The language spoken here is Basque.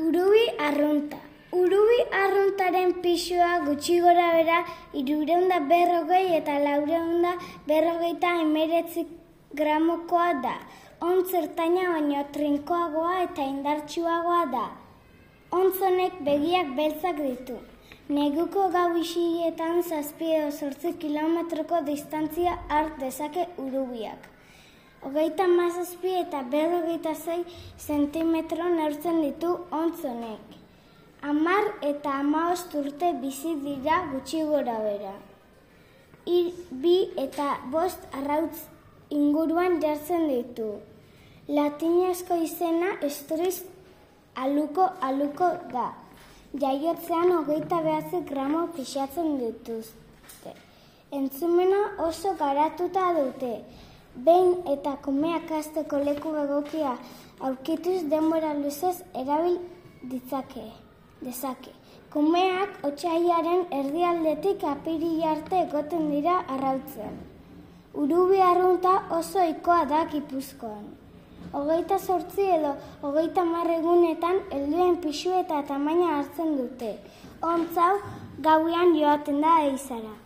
Urubi arrunta. Urubi arruntaren pisua gutxi gora bera 340 eta 449 gramokoa da. Ontz ertaina baino trinkoagoa eta indartsuagoa da. Ontz honek begiak beltzak ditu. Neguko gau isilietan 7-8 kilometroko distantzia hart dezake urubiak. 37 eta 46 zentimetro neurtzen ditu ontz honek. 10 eta 15 urte bizi dira gutxi gora bera. 2 eta 5 arrautz inguruan jartzen ditu. Latinezko izena estris aluko da. Jaiotzean 29 gramo pixatzen dituzte. Entzumena oso garatuta dute. Behin eta kumeak hasteko leku egokia aurkituz denbora luzez erabil dezake. Kumeak otsailaren erdialdetik apirila arte egoten dira arrautzen. Urubi arrunta oso ohikoa da Gipuzkoan. 28 edo 30 egunetan helduen pisu eta tamaina hartzen dute. Ontz hau gauean joaten da ehizara.